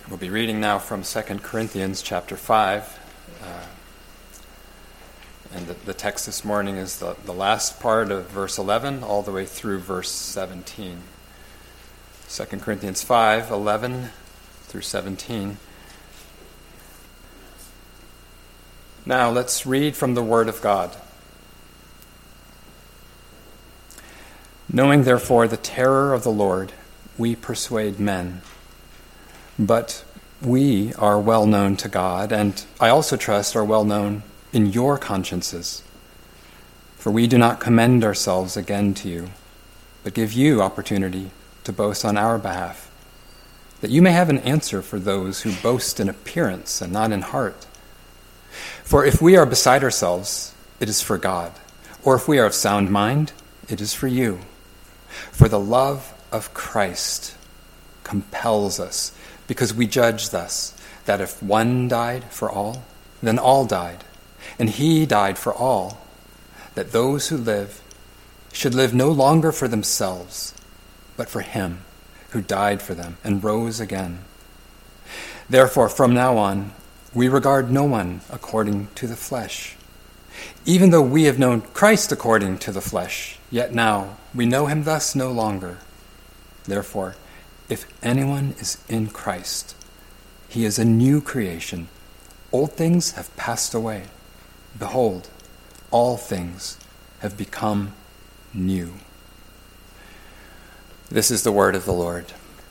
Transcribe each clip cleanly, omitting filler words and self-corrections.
We'll be reading now from 2 Corinthians chapter 5. And the text this morning is the last part of verse 11 all the way through verse 17. 2 Corinthians 5, 11 through 17. Now let's read from the Word of God. Knowing therefore the terror of the Lord, we persuade men. But we are well known to God, and I also trust are well known in your consciences. For we do not commend ourselves again to you, but give you opportunity to boast on our behalf, that you may have an answer for those who boast in appearance and not in heart. For if we are beside ourselves, it is for God, or if we are of sound mind, it is for you. For the love of Christ compels us, because we judge thus, that if one died for all, then all died, and he died for all, that those who live should live no longer for themselves, but for him who died for them and rose again. Therefore, from now on, we regard no one according to the flesh. Even though we have known Christ according to the flesh, yet now we know him thus no longer. Therefore, if anyone is in Christ, he is a new creation. Old things have passed away. Behold, all things have become new. This is the word of the Lord.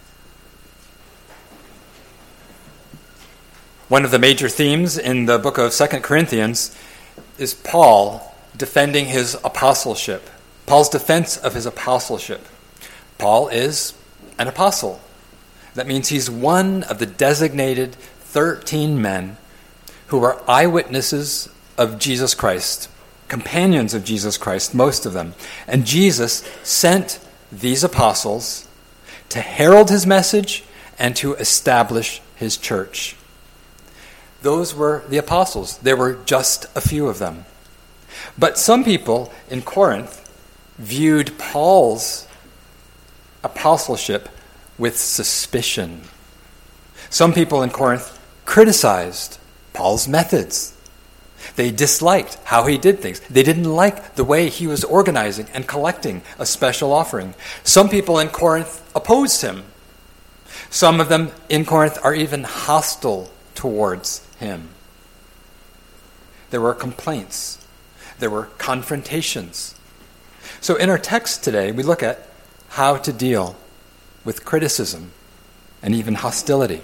One of the major themes in the book of 2 Corinthians is Paul defending his apostleship. Paul's defense of his apostleship. Paul is an apostle. That means he's one of the designated 13 men who were eyewitnesses of Jesus Christ, companions of Jesus Christ, most of them. And Jesus sent these apostles to herald his message and to establish his church. Those were the apostles. There were just a few of them. But some people in Corinth viewed Paul's apostleship with suspicion. Some people in Corinth criticized Paul's methods. They disliked how he did things. They didn't like the way he was organizing and collecting a special offering. Some people in Corinth opposed him. Some of them in Corinth are even hostile towards him. There were complaints. There were confrontations. So in our text today, we look at how to deal with criticism and even hostility.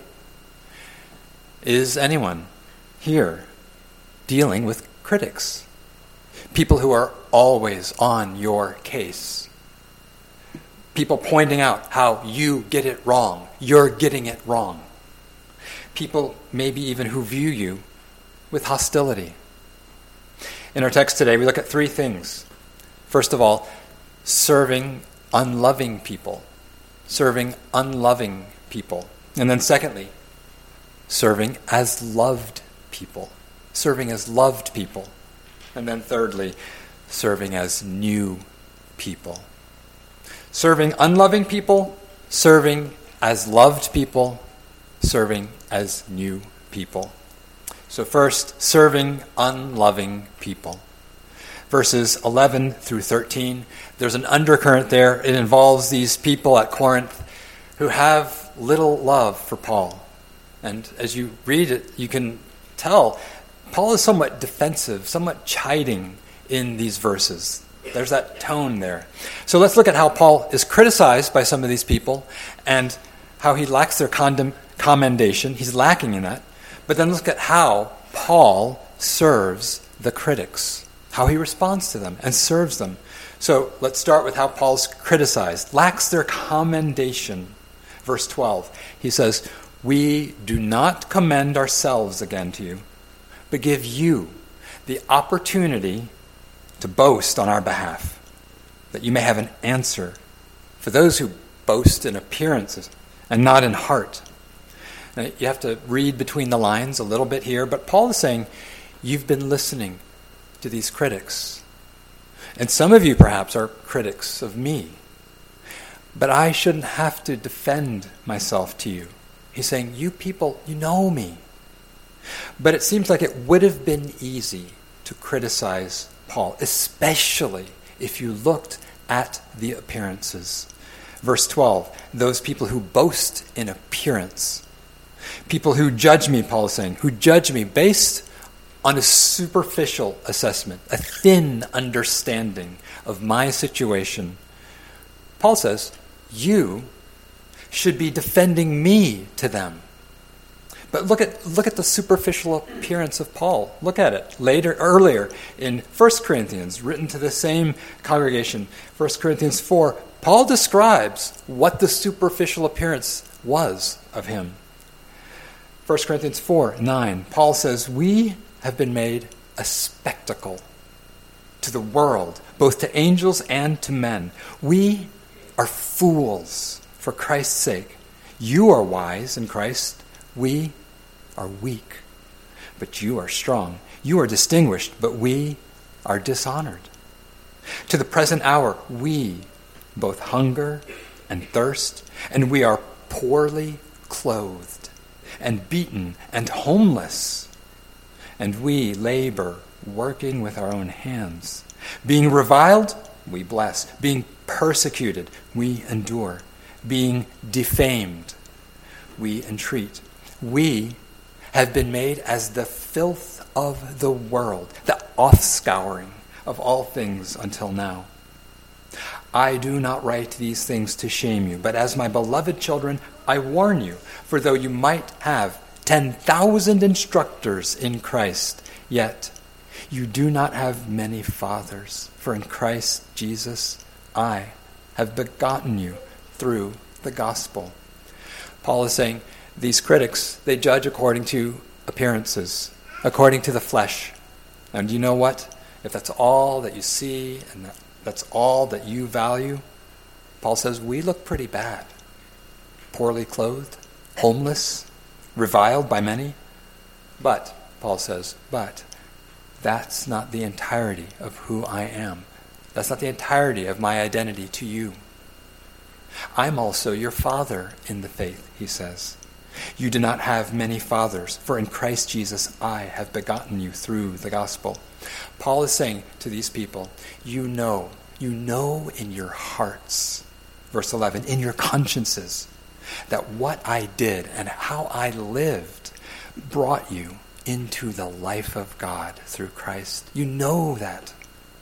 Is anyone here dealing with critics? People who are always on your case. People pointing out how you get it wrong. You're getting it wrong. People maybe even who view you with hostility. In our text today, we look at three things. First of all, serving unloving people. Serving unloving people. And then secondly, serving as loved people. Serving as loved people. And then thirdly, serving as new people. Serving unloving people, serving as loved people, serving as new people. So first, serving unloving people. Verses 11 through 13, there's an undercurrent there. It involves these people at Corinth who have little love for Paul. And as you read it, you can tell Paul is somewhat defensive, somewhat chiding in these verses. There's that tone there. So let's look at how Paul is criticized by some of these people and how he lacks their commendation. He's lacking in that. But then look at how Paul serves the critics, how he responds to them and serves them. So let's start with how Paul's criticized, lacks their commendation. Verse 12, he says, "We do not commend ourselves again to you, but give you the opportunity to boast on our behalf, that you may have an answer for those who boast in appearances and not in heart." Now, you have to read between the lines a little bit here, but Paul is saying, you've been listening to these critics. And some of you perhaps are critics of me. But I shouldn't have to defend myself to you. He's saying, you people, you know me. But it seems like it would have been easy to criticize Paul, especially if you looked at the appearances. Verse 12, those people who boast in appearance. People who judge me, Paul is saying, who judge me based on a superficial assessment, a thin understanding of my situation. Paul says, you should be defending me to them. But look at the superficial appearance of Paul. Look at it earlier in 1 Corinthians, written to the same congregation, 1 Corinthians 4. Paul describes what the superficial appearance was of him. 1 Corinthians 4:9, Paul says, we have been made a spectacle to the world, both to angels and to men. We are fools for Christ's sake. You are wise in Christ. We are weak, but you are strong. You are distinguished, but we are dishonored. To the present hour, we both hunger and thirst, and we are poorly clothed, and beaten and homeless. And we labor, working with our own hands. Being reviled, we bless. Being persecuted, we endure. Being defamed, we entreat. We have been made as the filth of the world, the offscouring of all things until now. I do not write these things to shame you, but as my beloved children, I warn you, for though you might have 10,000 instructors in Christ, yet you do not have many fathers, for in Christ Jesus I have begotten you through the gospel. Paul is saying these critics, they judge according to appearances, according to the flesh. And you know what? If that's all that you see and that's all that you value, Paul says we look pretty bad. Poorly clothed, homeless, reviled by many. But, Paul says, but that's not the entirety of who I am. That's not the entirety of my identity to you. I'm also your father in the faith, he says. You do not have many fathers, for in Christ Jesus I have begotten you through the gospel. Paul is saying to these people, you know in your hearts, verse 11, in your consciences, that what I did and how I lived brought you into the life of God through Christ. You know that.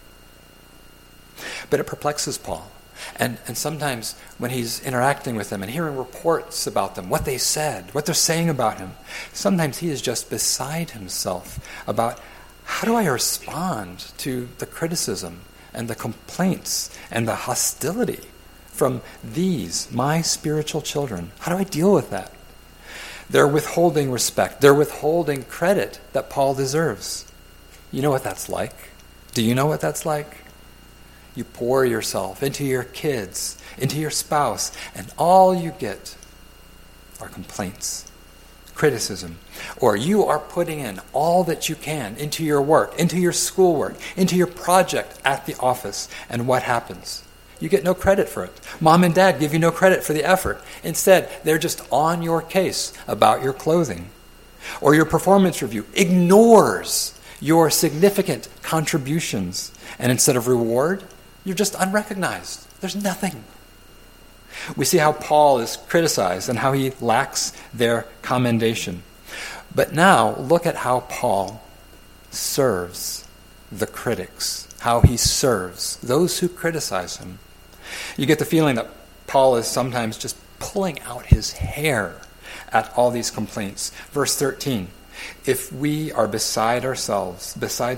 But it perplexes Paul. And sometimes when he's interacting with them and hearing reports about them, what they said, what they're saying about him, sometimes he is just beside himself about how do I respond to the criticism and the complaints and the hostility from these, my spiritual children. How do I deal with that? They're withholding respect. They're withholding credit that Paul deserves. You know what that's like? Do you know what that's like? You pour yourself into your kids, into your spouse, and all you get are complaints, criticism. Or you are putting in all that you can into your work, into your schoolwork, into your project at the office, and what happens? You get no credit for it. Mom and dad give you no credit for the effort. Instead, they're just on your case about your clothing. Or your performance review ignores your significant contributions. And instead of reward, you're just unrecognized. There's nothing. We see how Paul is criticized and how he lacks their commendation. But now, look at how Paul serves the critics, how he serves those who criticize him. You get the feeling that Paul is sometimes just pulling out his hair at all these complaints. Verse 13, if we are besides ourselves,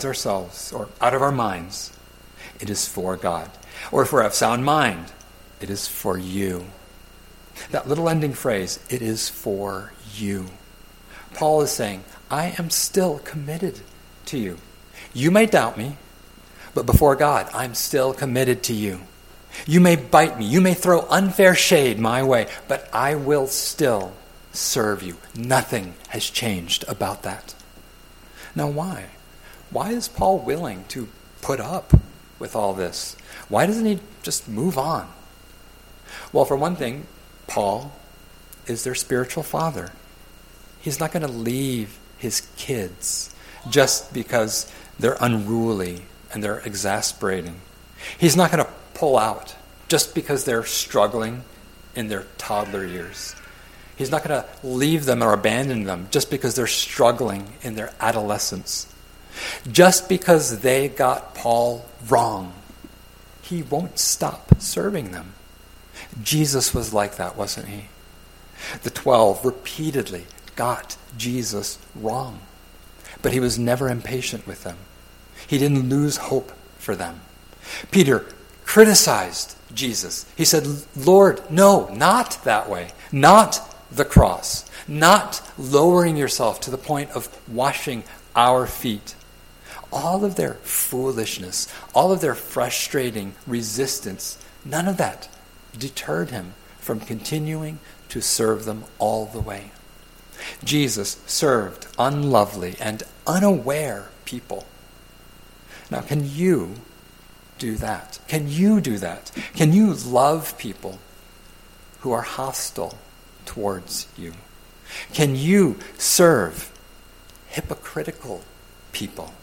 or out of our minds, it is for God. Or if we're of sound mind, it is for you. That little ending phrase, it is for you. Paul is saying, I am still committed to you. You may doubt me, but before God, I'm still committed to you. You may bite me, you may throw unfair shade my way, but I will still serve you. Nothing has changed about that. Now why? Why is Paul willing to put up with all this? Why doesn't he just move on? Well, for one thing, Paul is their spiritual father. He's not going to leave his kids just because they're unruly and they're exasperating. He's not going to pull out just because they're struggling in their toddler years. He's not going to leave them or abandon them just because they're struggling in their adolescence. Just because they got Paul wrong, he won't stop serving them. Jesus was like that, wasn't he? The 12 repeatedly got Jesus wrong, but he was never impatient with them. He didn't lose hope for them. Peter criticized Jesus. He said, Lord, no, not that way, not the cross, not lowering yourself to the point of washing our feet. All of their foolishness, all of their frustrating resistance, none of that deterred him from continuing to serve them all the way. Jesus served unlovely and unaware people. Now, can you do that? Can you do that? Can you love people who are hostile towards you? Can you serve hypocritical people?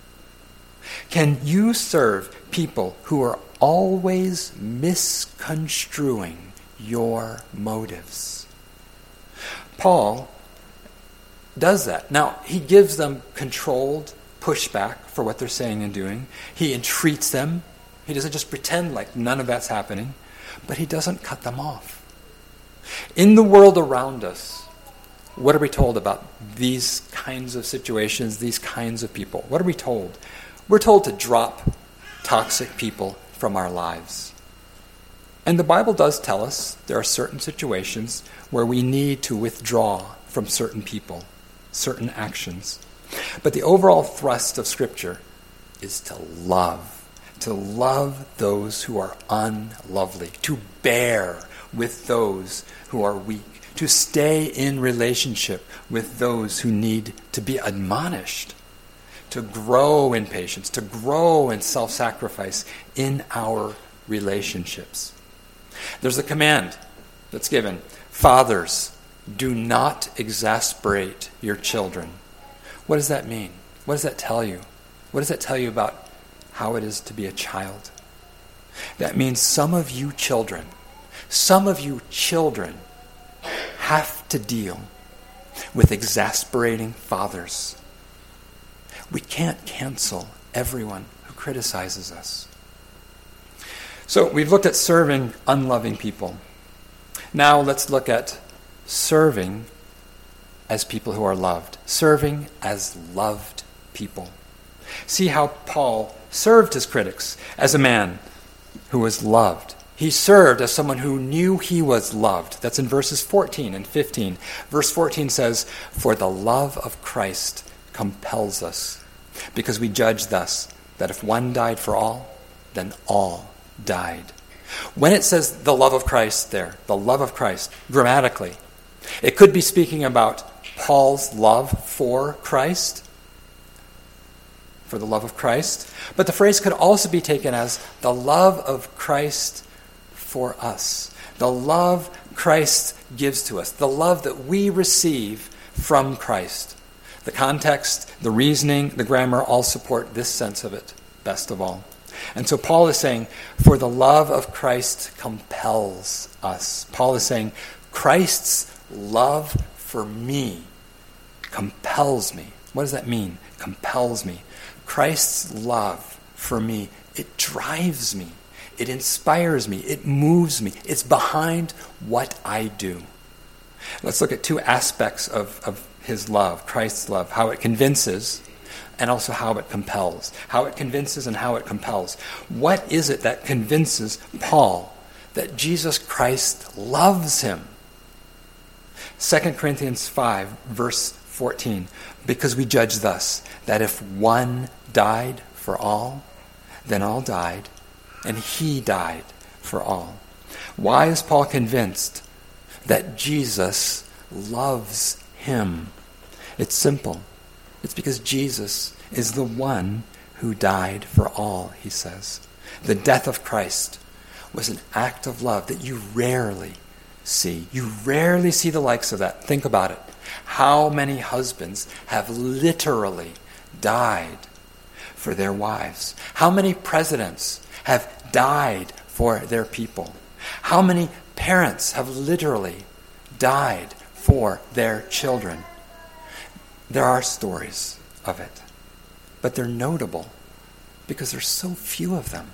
Can you serve people who are always misconstruing your motives? Paul does that. Now, he gives them controlled pushback for what they're saying and doing. He entreats them. He doesn't just pretend like none of that's happening, but he doesn't cut them off. In the world around us, what are we told about these kinds of situations, these kinds of people? What are we told? We're told to drop toxic people from our lives. And the Bible does tell us there are certain situations where we need to withdraw from certain people, certain actions. But the overall thrust of Scripture is to love those who are unlovely, to bear with those who are weak, to stay in relationship with those who need to be admonished, to grow in patience, to grow in self-sacrifice in our relationships. There's a command that's given. Fathers, do not exasperate your children. What does that mean? What does that tell you? What does that tell you about how it is to be a child? That means some of you children have to deal with exasperating fathers. We can't cancel everyone who criticizes us. So we've looked at serving unloving people. Now let's look at serving as people who are loved. Serving as loved people. See how Paul served his critics as a man who was loved. He served as someone who knew he was loved. That's in verses 14 and 15. Verse 14 says, "For the love of Christ compels us, because we judge thus, that if one died for all, then all died." When it says the love of Christ there, the love of Christ, grammatically, it could be speaking about Paul's love for Christ, for the love of Christ, but the phrase could also be taken as the love of Christ for us, the love Christ gives to us, the love that we receive from Christ. The context, the reasoning, the grammar all support this sense of it, best of all. And so Paul is saying, for the love of Christ compels us. Paul is saying, Christ's love for me compels me. What does that mean? Compels me. Christ's love for me, it drives me. It inspires me. It moves me. It's behind what I do. Let's look at two aspects of his love, Christ's love, how it convinces and also how it compels. How it convinces and how it compels. What is it that convinces Paul that Jesus Christ loves him? 2 Corinthians 5, verse 14. Because we judge thus, that if one died for all, then all died, and he died for all. Why is Paul convinced that Jesus loves him? It's simple. It's because Jesus is the one who died for all, he says. The death of Christ was an act of love that you rarely see. You rarely see the likes of that. Think about it. How many husbands have literally died for their wives? How many presidents have died for their people? How many parents have literally died for their children? There are stories of it, but they're notable because there's so few of them.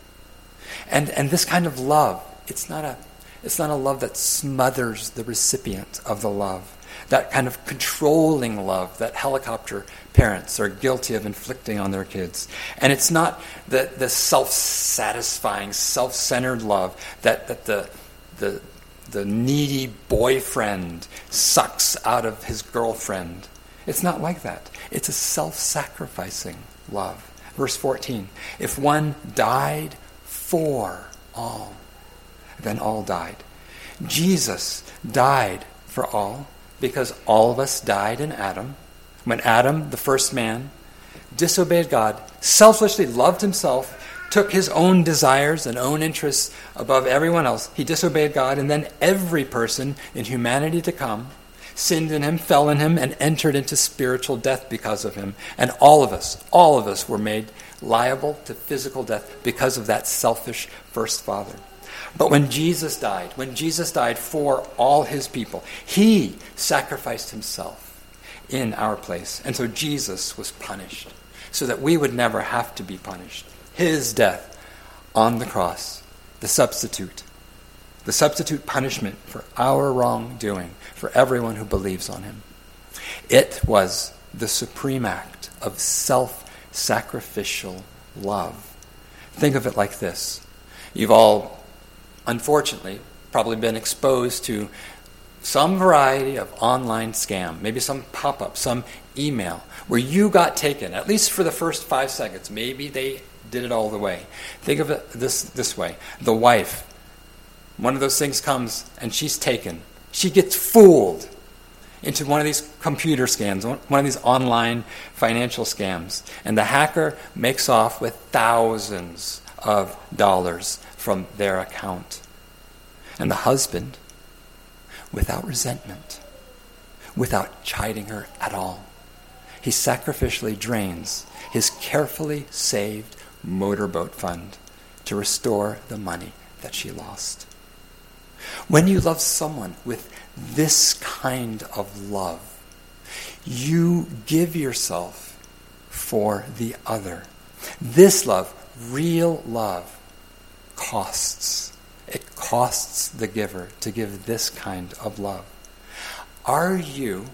And this kind of love, it's not a love that smothers the recipient of the love. That kind of controlling love that helicopter parents are guilty of inflicting on their kids. And it's not the self-satisfying, self-centered love that the needy boyfriend sucks out of his girlfriend. It's not like that. It's a self-sacrificing love. Verse 14, if one died for all, then all died. Jesus died for all because all of us died in Adam. When Adam, the first man, disobeyed God, selfishly loved himself, took his own desires and own interests above everyone else, he disobeyed God, and then every person in humanity to come sinned in him, fell in him, and entered into spiritual death because of him. And all of us were made liable to physical death because of that selfish first father. But when Jesus died for all his people, he sacrificed himself in our place. And so Jesus was punished so that we would never have to be punished. His death on the cross, the substitute punishment for our wrongdoing, for everyone who believes on him. It was the supreme act of self-sacrificial love. Think of it like this. You've all, unfortunately, probably been exposed to some variety of online scam, maybe some pop-up, some email, where you got taken, at least for the first 5 seconds. Maybe they did it all the way. Think of it this way. The wife, one of those things comes and she's taken. She gets fooled into one of these computer scams, one of these online financial scams. And the hacker makes off with thousands of dollars from their account. And the husband, without resentment, without chiding her at all, he sacrificially drains his carefully saved motorboat fund to restore the money that she lost. When you love someone with this kind of love, you give yourself for the other. This love, real love, costs. It costs the giver to give this kind of love. Are you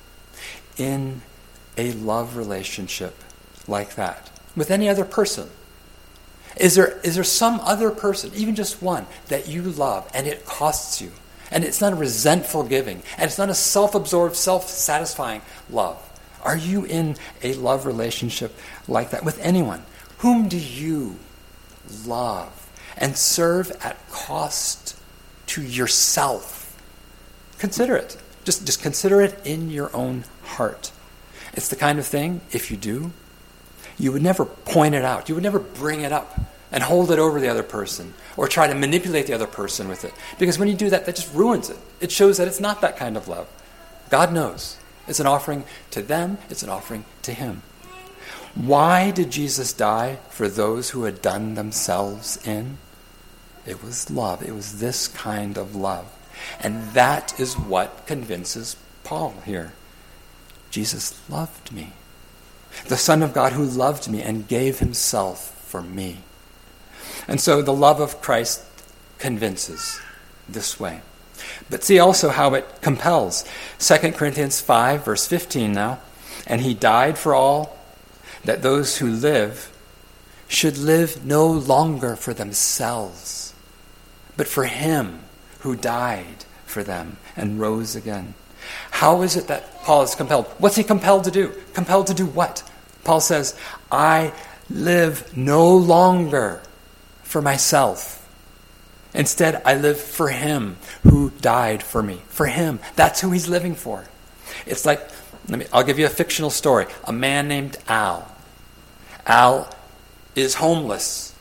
in a love relationship like that with any other person? Is there some other person, even just one, that you love and it costs you? And it's not a resentful giving, and it's not a self-absorbed, self-satisfying love. Are you in a love relationship like that with anyone? Whom do you love and serve at cost to yourself? Consider it. Just consider it in your own heart. It's the kind of thing, if you do, you would never point it out. You would never bring it up and hold it over the other person or try to manipulate the other person with it. Because when you do that, that just ruins it. It shows that it's not that kind of love. God knows. It's an offering to them. It's an offering to him. Why did Jesus die for those who had done themselves in? It was love. It was this kind of love. And that is what convinces Paul here. Jesus loved me. The Son of God who loved me and gave himself for me. And so the love of Christ convinces this way. But see also how it compels. 2 Corinthians 5, verse 15 now. And he died for all, that those who live should live no longer for themselves, but for him who died for them and rose again. How is it that Paul is compelled? What's he compelled to do? Compelled to do what? Paul says, I live no longer for myself. Instead, I live for him who died for me. For him. That's who he's living for. It's like, I'll give you a fictional story. A man named Al. Al is homeless.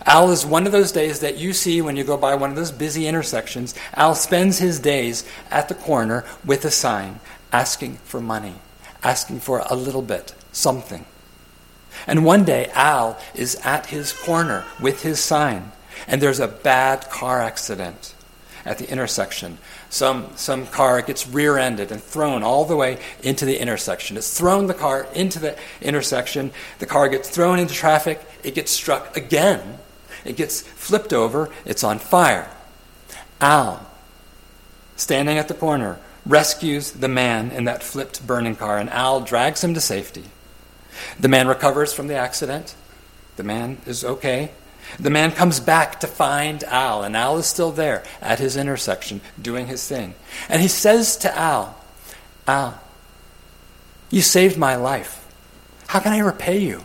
Al is one of those days that you see when you go by one of those busy intersections. Al spends his days at the corner with a sign asking for money, asking for a little bit, something. And one day Al is at his corner with his sign, and there's a bad car accident at the intersection. Some car gets rear-ended and thrown all the way into the intersection. It's thrown the car into the intersection. The car gets thrown into traffic. It gets struck again. It gets flipped over. It's on fire. Al, standing at the corner, rescues the man in that flipped burning car, and Al drags him to safety. The man recovers from the accident. The man is okay. The man comes back to find Al, and Al is still there at his intersection doing his thing. And he says to Al, "Al, you saved my life. How can I repay you?"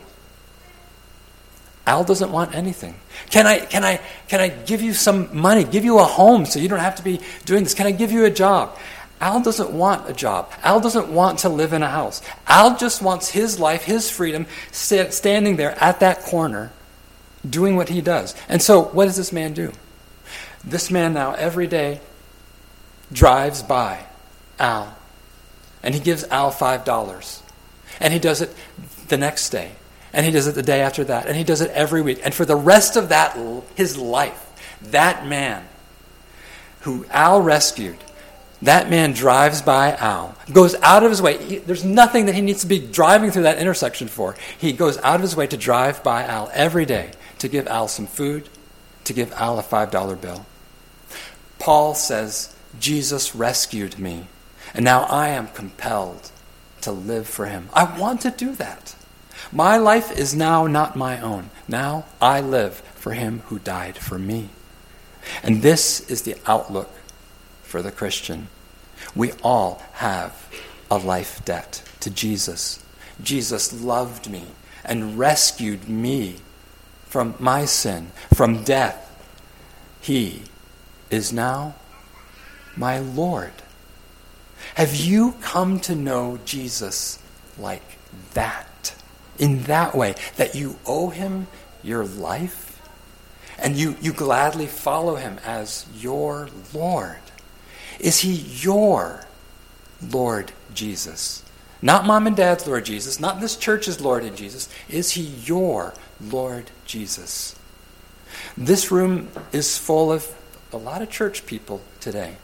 Al doesn't want anything. Can I give you some money, give you a home so you don't have to be doing this? Can I give you a job? Al doesn't want a job. Al doesn't want to live in a house. Al just wants his life, his freedom, standing there at that corner, doing what he does. And so, what does this man do? This man now, every day, drives by Al, and he gives Al $5. And he does it the next day, and he does it the day after that, and he does it every week. And for the rest of that, his life, that man who Al rescued, that man drives by Al, goes out of his way. There's nothing that he needs to be driving through that intersection for. He goes out of his way to drive by Al every day, to give Al some food, to give Al a $5 bill. Paul says, Jesus rescued me, and now I am compelled to live for him. I want to do that. My life is now not my own. Now I live for him who died for me. And this is the outlook for the Christian. We all have a life debt to Jesus. Jesus loved me and rescued me from my sin, from death. He is now my Lord. Have you come to know Jesus like that? In that way, that you owe him your life and you gladly follow him as your Lord? Is he your Lord Jesus? Not mom and dad's Lord Jesus, not this church's Lord and Jesus. Is he your Lord Jesus? This room is full of a lot of church people today.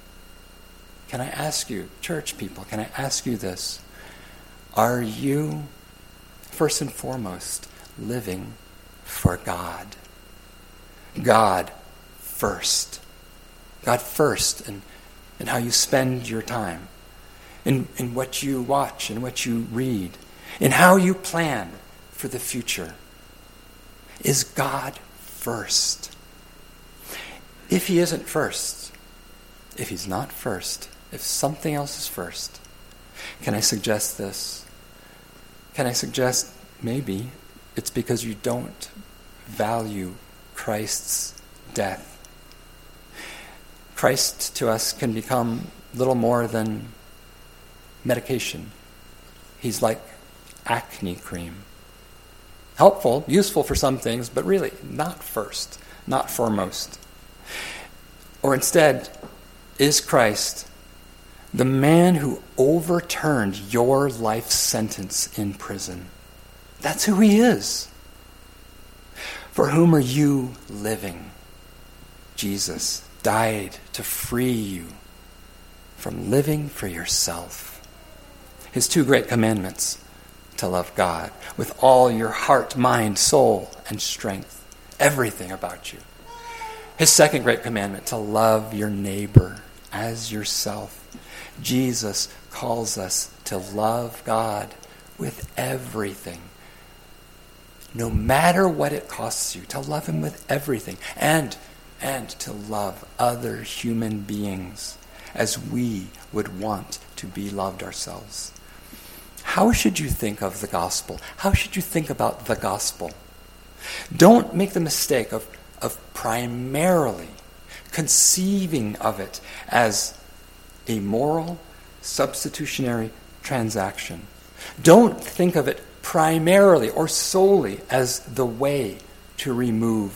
Can I ask you, church people, can I ask you this? Are you, first and foremost, living for God? God first. God first in how you spend your time, in what you watch, in what you read, in how you plan for the future. Is God first? If he isn't first, if he's not first, if something else is first, can I suggest this? Can I suggest maybe it's because you don't value Christ's death? Christ to us can become little more than medication. He's like acne cream. Helpful, useful for some things, but really not first, not foremost. Or instead, is Christ the man who overturned your life sentence in prison? That's who he is. For whom are you living? Jesus died to free you from living for yourself. His two great commandments: to love God with all your heart, mind, soul, and strength, everything about you. His second great commandment: to love your neighbor as yourself. Jesus calls us to love God with everything, no matter what it costs you, to love him with everything, and to love other human beings as we would want to be loved ourselves. How should you think of the gospel? How should you think about the gospel? Don't make the mistake of primarily conceiving of it as a moral substitutionary transaction. Don't think of it primarily or solely as the way to remove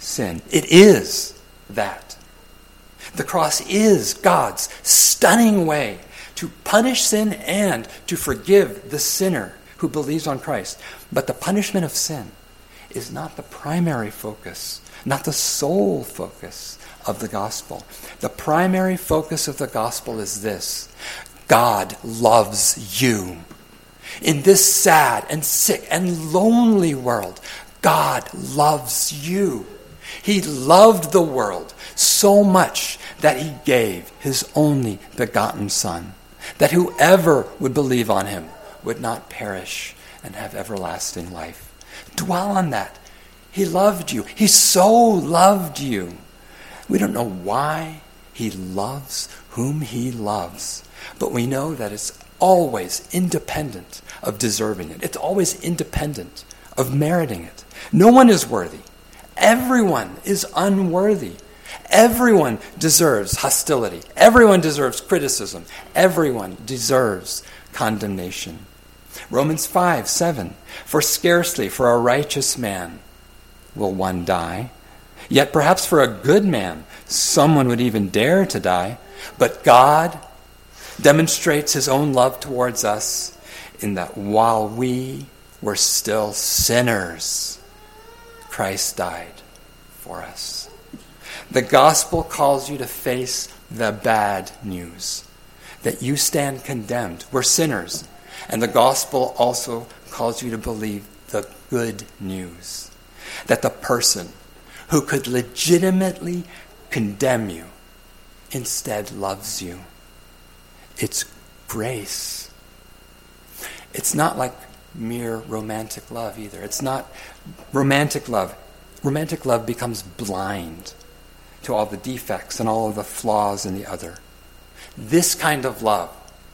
sin. It is that. The cross is God's stunning way to punish sin and to forgive the sinner who believes on Christ. But the punishment of sin is not the primary focus, not the sole focus of the gospel. The primary focus of the gospel is this: God loves you. In this sad and sick and lonely world, God loves you. He loved the world so much that he gave his only begotten Son, that whoever would believe on him would not perish and have everlasting life. Dwell on that. He loved you. He so loved you. We don't know why he loves whom he loves, but we know that it's always independent of deserving it. It's always independent of meriting it. No one is worthy. Everyone is unworthy. Everyone deserves hostility. Everyone deserves criticism. Everyone deserves condemnation. Romans 5:7, for scarcely for a righteous man will one die, yet perhaps for a good man someone would even dare to die. But God demonstrates his own love towards us in that while we were still sinners, Christ died for us. The gospel calls you to face the bad news, that you stand condemned. We're sinners. And the gospel also calls you to believe the good news, that the person who could legitimately condemn you instead loves you. It's grace. It's not like mere romantic love either. It's not romantic love. Romantic love becomes blind to all the defects and all of the flaws in the other. This kind of love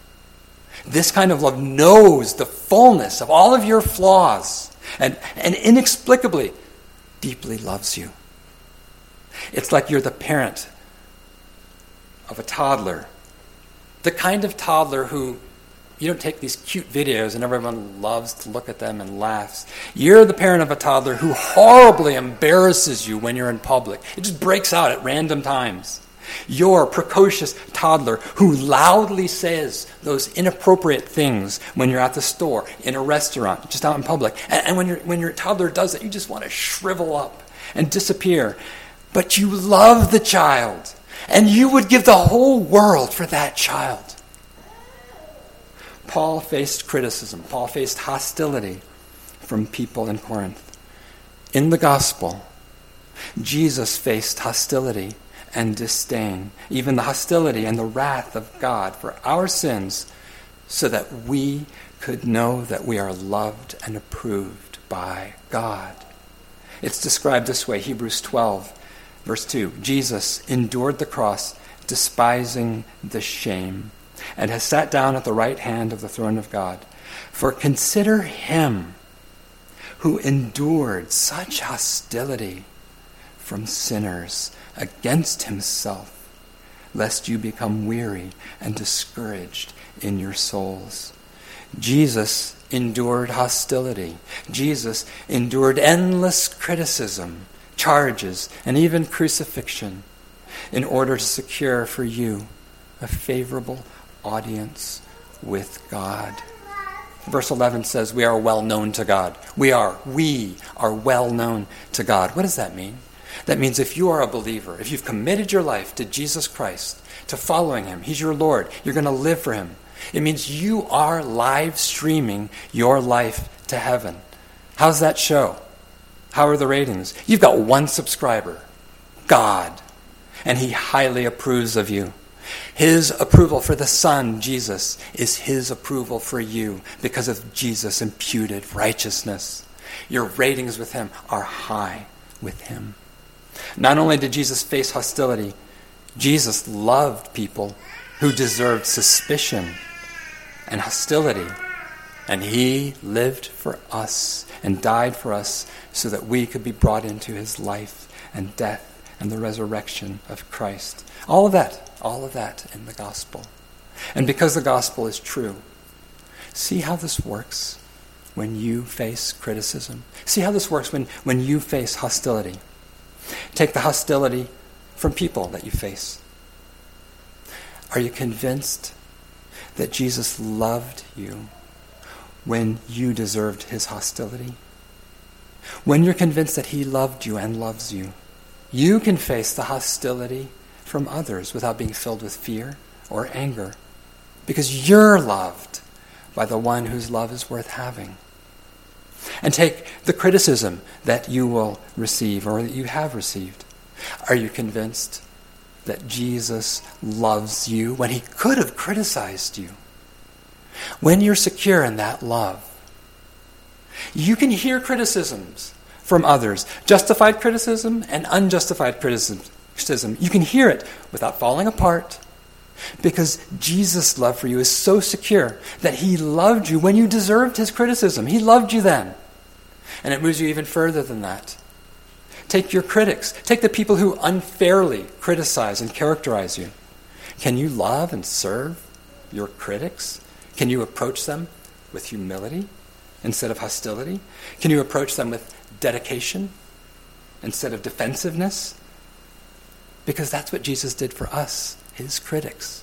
knows the fullness of all of your flaws and inexplicably deeply loves you. It's like you're the parent of a toddler, the kind of toddler who you don't take these cute videos and everyone loves to look at them and laughs. You're the parent of a toddler who horribly embarrasses you when you're in public. It just breaks out at random times. You're a precocious toddler who loudly says those inappropriate things when you're at the store, in a restaurant, just out in public. And when your toddler does it, you just want to shrivel up and disappear. But you love the child, and you would give the whole world for that child. Paul faced criticism. Paul faced hostility from people in Corinth. In the gospel, Jesus faced hostility and disdain, even the hostility and the wrath of God for our sins, so that we could know that we are loved and approved by God. It's described this way, Hebrews 12, verse 2. Jesus endured the cross, despising the shame, and has sat down at the right hand of the throne of God. For consider him who endured such hostility from sinners against himself, lest you become weary and discouraged in your souls. Jesus endured hostility. Jesus endured endless criticism, charges, and even crucifixion in order to secure for you a favorable audience with God. Verse 11 says, we are well known to God. We are well known to God. What does that mean? That means if you are a believer, if you've committed your life to Jesus Christ, to following him, he's your Lord, you're going to live for him. It means you are live streaming your life to heaven. How's that show? How are the ratings? You've got one subscriber, God, and he highly approves of you. His approval for the Son, Jesus, is his approval for you because of Jesus' imputed righteousness. Your ratings with him are high with him. Not only did Jesus face hostility, Jesus loved people who deserved suspicion and hostility. And he lived for us and died for us so that we could be brought into his life and death and the resurrection of Christ. All of that in the gospel. And because the gospel is true, see how this works when you face criticism. See how this works when you face hostility. Take the hostility from people that you face. Are you convinced that Jesus loved you when you deserved his hostility? When you're convinced that he loved you and loves you, you can face the hostility from others without being filled with fear or anger, because you're loved by the one whose love is worth having. And take the criticism that you will receive or that you have received. Are you convinced that Jesus loves you when he could have criticized you? When you're secure in that love, you can hear criticisms from others, justified criticism and unjustified criticism. You can hear it without falling apart, because Jesus' love for you is so secure that he loved you when you deserved his criticism. He loved you then. And it moves you even further than that. Take your critics. Take the people who unfairly criticize and characterize you. Can you love and serve your critics? Can you approach them with humility instead of hostility? Can you approach them with dedication instead of defensiveness? Because that's what Jesus did for us, his critics.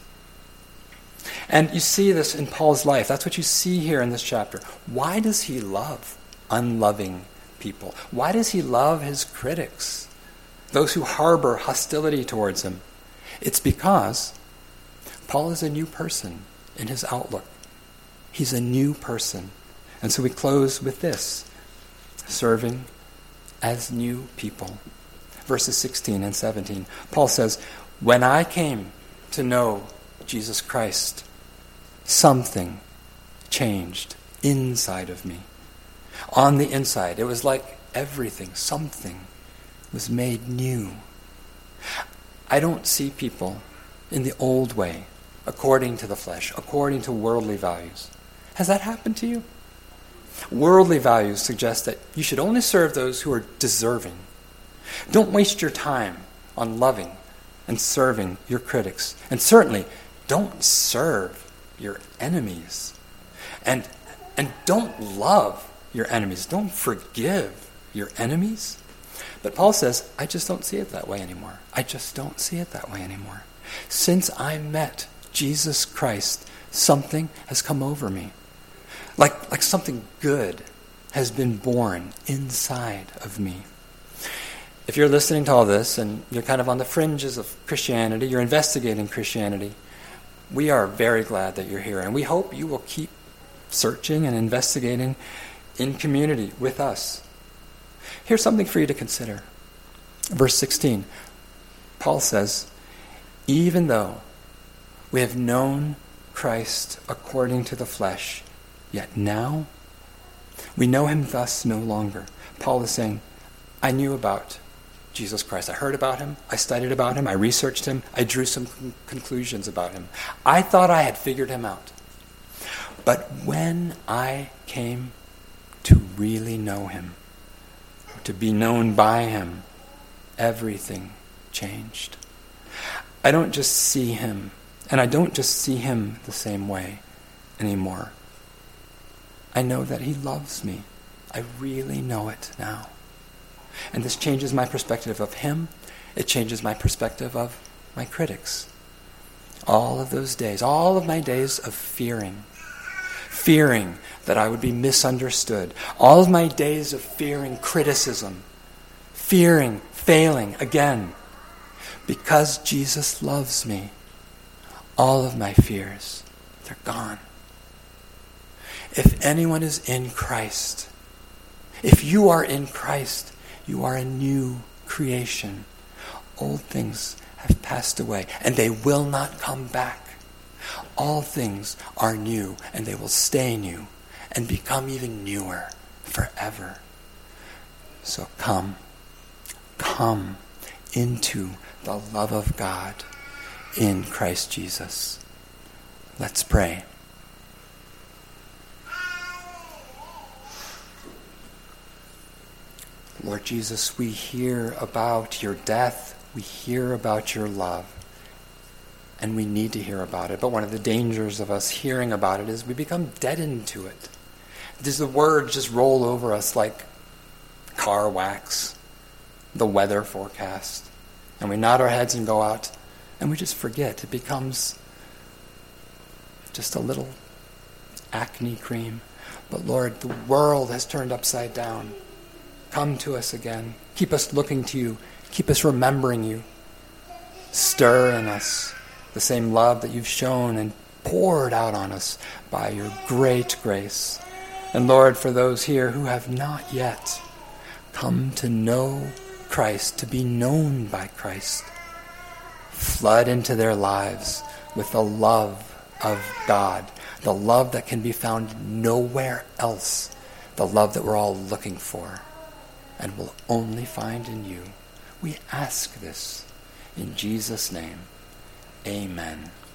And you see this in Paul's life. That's what you see here in this chapter. Why does he love unloving people? Why does he love his critics, those who harbor hostility towards him? It's because Paul is a new person in his outlook. He's a new person. And so we close with this: serving as new people. Verses 16 and 17. Paul says, when I came to know Jesus Christ, something changed inside of me. On the inside, it was like everything, something was made new. I don't see people in the old way, according to the flesh, according to worldly values. Has that happened to you? Worldly values suggest that you should only serve those who are deserving. Don't waste your time on loving and serving your critics. And certainly, don't serve your enemies. And don't love your enemies. Don't forgive your enemies. But Paul says, I just don't see it that way anymore. I just don't see it that way anymore. Since I met Jesus Christ, something has come over me. Like something good has been born inside of me. If you're listening to all this and you're kind of on the fringes of Christianity, you're investigating Christianity, we are very glad that you're here. And we hope you will keep searching and investigating in community with us. Here's something for you to consider. Verse 16, Paul says, even though we have known Christ according to the flesh, yet now we know him thus no longer. Paul is saying, I knew about Jesus Christ. I heard about him. I studied about him. I researched him. I drew some conclusions about him. I thought I had figured him out. But when I came to really know him, to be known by him, everything changed. I don't just see him, and I don't just see him the same way anymore. I know that he loves me. I really know it now. And this changes my perspective of him. It changes my perspective of my critics. All of those days, all of my days of fearing that I would be misunderstood, all of my days of fearing criticism, fearing failing again, because Jesus loves me, all of my fears, they're gone. If anyone is in Christ, if you are in Christ, you are a new creation. Old things have passed away, and they will not come back. All things are new, and they will stay new, and become even newer forever. So come into the love of God in Christ Jesus. Let's pray. Lord Jesus, we hear about your death, we hear about your love, and we need to hear about it. But one of the dangers of us hearing about it is we become deadened to it. Does the words just roll over us like car wax? the weather forecast, and we nod our heads and go out, and we just forget. It becomes just a little acne cream. But Lord, the world has turned upside down. Come to us again. Keep us looking to you. Keep us remembering you. Stir in us the same love that you've shown and poured out on us by your great grace. And Lord, for those here who have not yet come to know Christ, to be known by Christ, flood into their lives with the love of God, the love that can be found nowhere else, the love that we're all looking for and will only find in you. We ask this in Jesus' name. Amen.